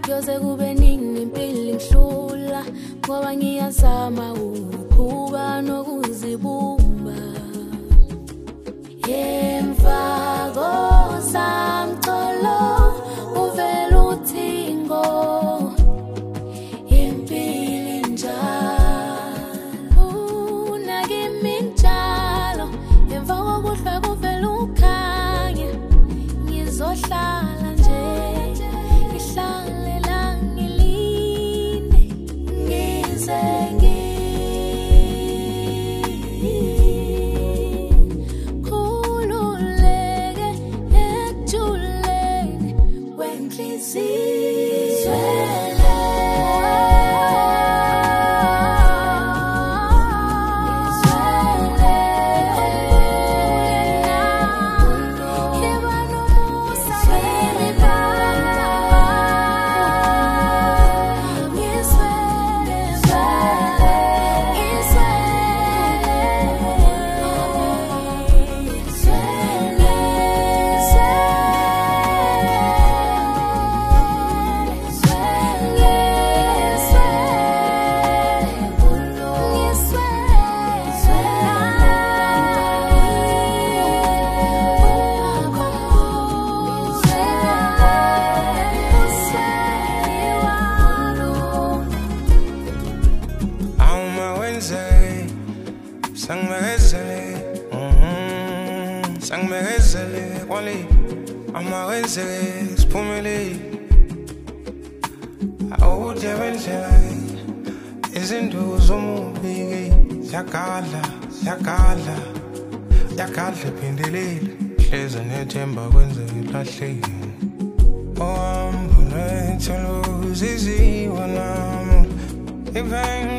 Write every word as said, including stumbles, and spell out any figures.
Kuyoze kube nini impilo ingihlula ngoba ngiyazama ukuphuka nokuzibumba. Emva kosamcolo uvela uthingo impilo injalo unakimi njalo emva kokuhlwa kuvela ukhanya ngizohlala nje ngihlale la ngilinde ngize ngikhululeke ekujuleni kwenhliziyo. Sangmehezele, mhm, sangmehezele, wale, amahezele, spumele. Awuje bendlela, izinto zomubi, yakala, yakala, yakala phindelela, hleza nethemba kwenze ilahleke. Ohamba nethelo ziziwa nami, ibeng